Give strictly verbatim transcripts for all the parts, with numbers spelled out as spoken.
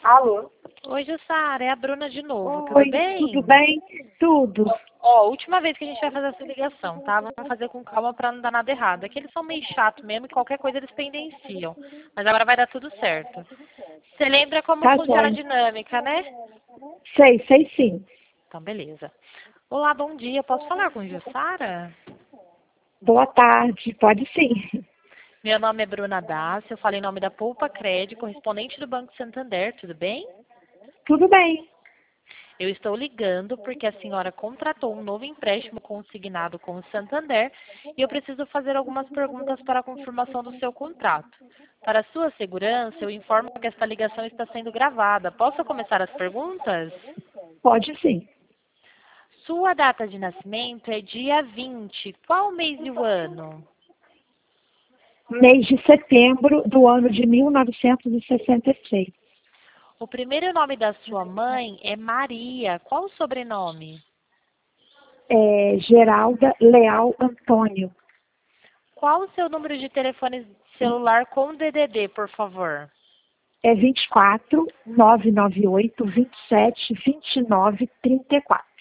Alô? Oi, Jussara, é a Bruna de novo, Oi, tudo bem? tudo bem? Tudo. Ó, última vez que a gente vai fazer essa ligação, tá? Vamos fazer com calma pra não dar nada errado. É que eles são meio chatos mesmo e qualquer coisa eles pendenciam. Mas agora vai dar tudo certo. Você lembra como Tá funciona a joia. dinâmica, né? Sei, sei sim. Então, beleza. Olá, bom dia. Posso falar com Jussara? Boa tarde, pode sim. Meu nome é Bruna Dácio, eu falo em nome da Poupa Cred, correspondente do Banco Santander, tudo bem? Tudo bem. Eu estou ligando porque a senhora contratou um novo empréstimo consignado com o Santander e eu preciso fazer algumas perguntas para a confirmação do seu contrato. Para sua segurança, eu informo que esta ligação está sendo gravada. Posso começar as perguntas? Pode sim. Sua data de nascimento é dia vinte. Qual o mês e o ano? Mês de setembro do ano de mil novecentos e sessenta e seis. O primeiro nome da sua mãe é Maria. Qual o sobrenome? É, Geralda Leal Antônio. Qual o seu número de telefone celular com D D D, por favor? É vinte e quatro, nove nove oito, vinte e sete, vinte e nove, trinta e quatro.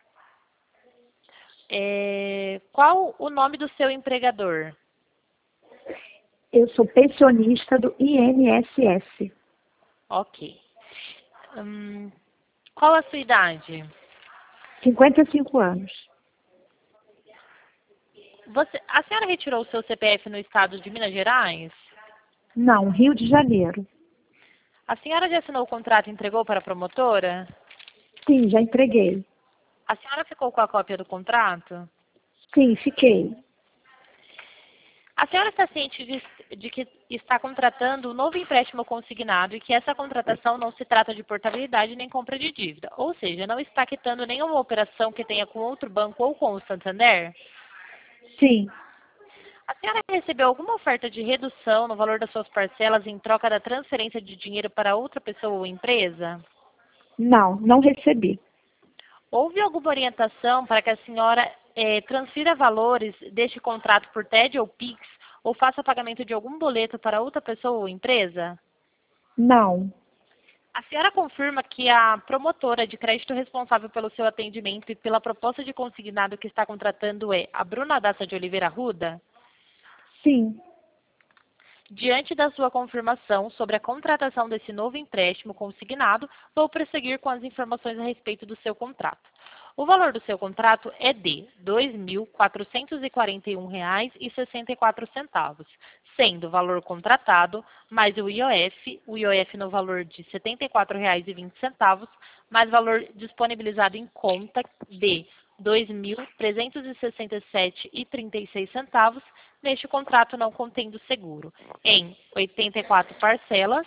É, qual o nome do seu empregador? Eu sou pensionista do I N S S. Ok. Hum, qual a sua idade? cinquenta e cinco anos. Você, a senhora retirou o seu C P F no estado de Minas Gerais? Não, Rio de Janeiro. A senhora já assinou o contrato e entregou para a promotora? Sim, já entreguei. A senhora ficou com a cópia do contrato? Sim, fiquei. A senhora está ciente de, de que está contratando um novo empréstimo consignado e que essa contratação não se trata de portabilidade nem compra de dívida, ou seja, não está quitando nenhuma operação que tenha com outro banco ou com o Santander? Sim. A senhora recebeu alguma oferta de redução no valor das suas parcelas em troca da transferência de dinheiro para outra pessoa ou empresa? Não, não recebi. Houve alguma orientação para que a senhora eh, transfira valores deste contrato por T E D ou Pix ou faça pagamento de algum boleto para outra pessoa ou empresa? Não. A senhora confirma que a promotora de crédito responsável pelo seu atendimento e pela proposta de consignado que está contratando é a Bruna Daça de Oliveira Arruda? Sim. Diante da sua confirmação sobre a contratação desse novo empréstimo consignado, vou prosseguir com as informações a respeito do seu contrato. O valor do seu contrato é de dois mil quatrocentos e quarenta e um reais e sessenta e quatro centavos, sendo o valor contratado mais o I O F, o I O F no valor de setenta e quatro reais e vinte centavos, mais valor disponibilizado em conta de dois mil trezentos e sessenta e sete reais e trinta e seis centavos, neste contrato não contendo seguro, em oitenta e quatro parcelas.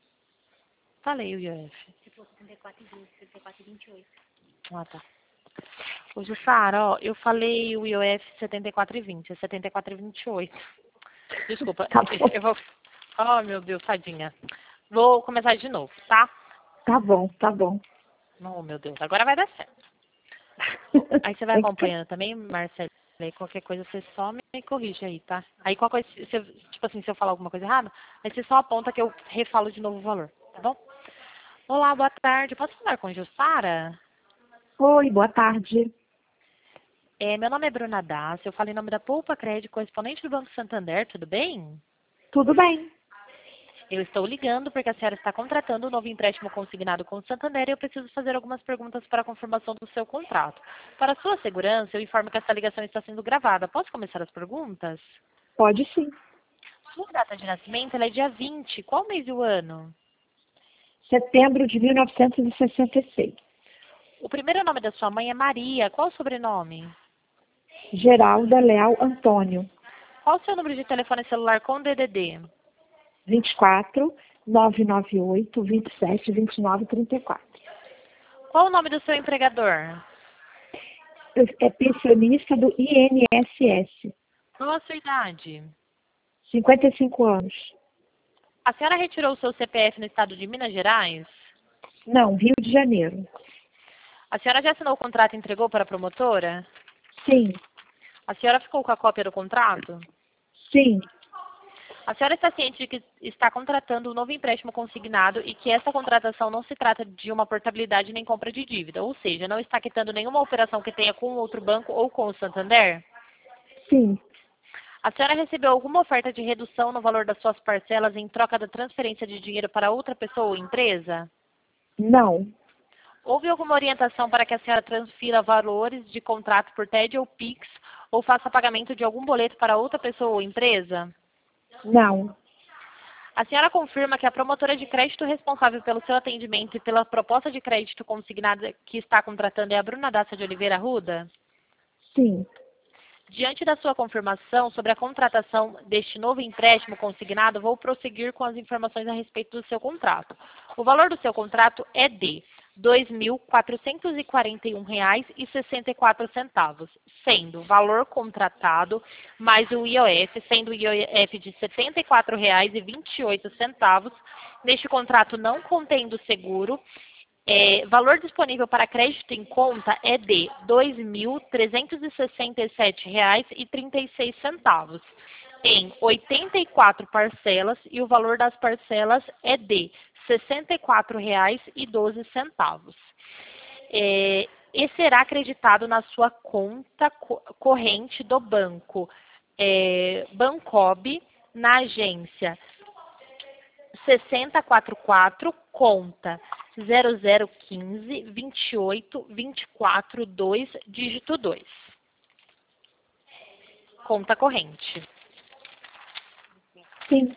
Falei o I O F. Você falou setenta e quatro e vinte, setenta e quatro e vinte e oito. Ah, tá. Ô, Jussara, ó, eu falei o I O F setenta e quatro e vinte, é setenta e quatro e vinte e oito. Desculpa, Tá bom. eu vou... Oh, meu Deus, tadinha. Vou começar de novo, tá? Tá bom, tá bom. Oh, meu Deus, agora vai dar certo. Aí você vai Tem que- acompanhando também, Marcelo? Aí qualquer coisa você só me corrige aí, tá? Aí qualquer coisa, se, tipo assim, se eu falar alguma coisa errada, aí você só aponta que eu refalo de novo o valor, tá bom? Olá, boa tarde. Posso falar com Jussara? Oi, boa tarde. É, meu nome é Bruna Dácio, eu falo em nome da Poupa Crédito, correspondente do Banco Santander, tudo bem? Tudo bem? Eu estou ligando porque a senhora está contratando um novo empréstimo consignado com o Santander e eu preciso fazer algumas perguntas para a confirmação do seu contrato. Para sua segurança, eu informo que essa ligação está sendo gravada. Posso começar as perguntas? Pode sim. Sua data de nascimento ela é dia vinte. Qual mês e o ano? Setembro de mil novecentos e sessenta e seis. O primeiro nome da sua mãe é Maria. Qual o sobrenome? Geralda Leal Antônio. Qual o seu número de telefone celular com D D D? vinte e quatro, nove nove oito, vinte e sete, vinte e nove, trinta e quatro. Qual o nome do seu empregador? É pensionista do I N S S. Qual a sua idade? cinquenta e cinco anos. A senhora retirou o seu C P F no estado de Minas Gerais? Não, Rio de Janeiro. A senhora já assinou o contrato e entregou para a promotora? Sim, A senhora ficou com a cópia do contrato? sim. A senhora está ciente de que está contratando um novo empréstimo consignado e que essa contratação não se trata de uma portabilidade nem compra de dívida, ou seja, não está quitando nenhuma operação que tenha com outro banco ou com o Santander? Sim. A senhora recebeu alguma oferta de redução no valor das suas parcelas em troca da transferência de dinheiro para outra pessoa ou empresa? Não. Houve alguma orientação para que a senhora transfira valores de contrato por T E D ou Pix ou faça pagamento de algum boleto para outra pessoa ou empresa? Não. A senhora confirma que a promotora de crédito responsável pelo seu atendimento e pela proposta de crédito consignada que está contratando é a Bruna Dácia de Oliveira Arruda? Sim. Diante da sua confirmação sobre a contratação deste novo empréstimo consignado, vou prosseguir com as informações a respeito do seu contrato. O valor do seu contrato é de dois mil quatrocentos e quarenta e um reais e sessenta e quatro centavos, sendo valor contratado mais o I O F, sendo o I O F de setenta e quatro reais e vinte e oito centavos. Neste contrato não contendo seguro, É, valor disponível para crédito em conta é de dois mil trezentos e sessenta e sete reais e trinta e seis centavos, em oitenta e quatro parcelas, e o valor das parcelas é de sessenta e quatro reais e doze centavos. É, e será acreditado na sua conta co corrente do banco é, Bancob, na agência sessenta e quatro quatro, conta zero zero um cinco, vinte e oito, vinte e quatro, dois, dígito dois. Conta corrente. Sim.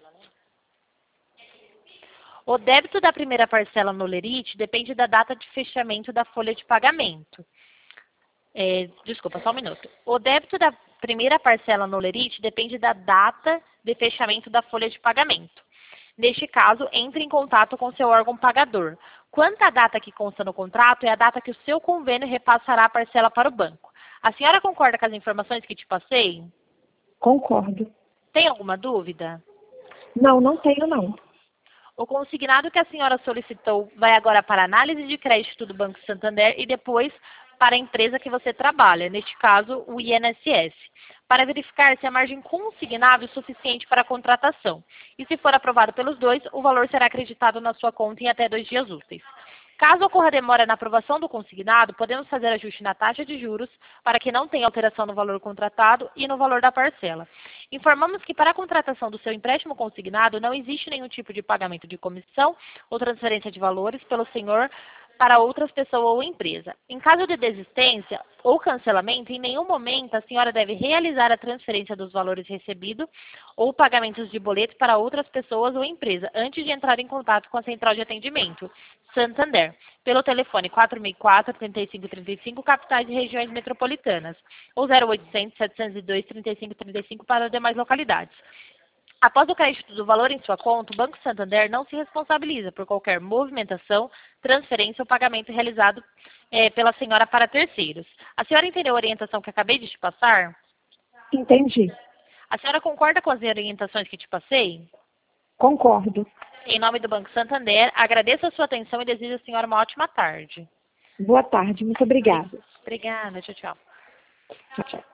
O débito da primeira parcela no Lerite depende da data de fechamento da folha de pagamento. É, desculpa, só um minuto. O débito da primeira parcela no Lerite depende da data de fechamento da folha de pagamento. Neste caso, entre em contato com seu órgão pagador. Quanto à data que consta no contrato, é a data que o seu convênio repassará a parcela para o banco. A senhora concorda com as informações que te passei? Concordo. Tem alguma dúvida? Não, não tenho não. O consignado que a senhora solicitou vai agora para a análise de crédito do Banco Santander e depois para a empresa que você trabalha, neste caso, o I N S S, para verificar se a margem consignável é suficiente para a contratação. E se for aprovado pelos dois, o valor será acreditado na sua conta em até dois dias úteis. Caso ocorra demora na aprovação do consignado, podemos fazer ajuste na taxa de juros para que não tenha alteração no valor contratado e no valor da parcela. Informamos que para a contratação do seu empréstimo consignado não existe nenhum tipo de pagamento de comissão ou transferência de valores pelo senhor para outras pessoas ou empresa. Em caso de desistência ou cancelamento, em nenhum momento a senhora deve realizar a transferência dos valores recebidos ou pagamentos de boleto para outras pessoas ou empresa antes de entrar em contato com a central de atendimento Santander, pelo telefone quatro seis quatro, três cinco três cinco, capitais e regiões metropolitanas, ou zero oitocentos, setecentos e dois, trinta e cinco trinta e cinco para as demais localidades. Após o crédito do valor em sua conta, o Banco Santander não se responsabiliza por qualquer movimentação, transferência ou pagamento realizado é, pela senhora para terceiros. A senhora entendeu a orientação que acabei de te passar? Entendi. A senhora concorda com as orientações que te passei? Concordo. Em nome do Banco Santander, agradeço a sua atenção e desejo à senhora uma ótima tarde. Boa tarde. Muito obrigada. Obrigada. Tchau, tchau. Tchau, tchau.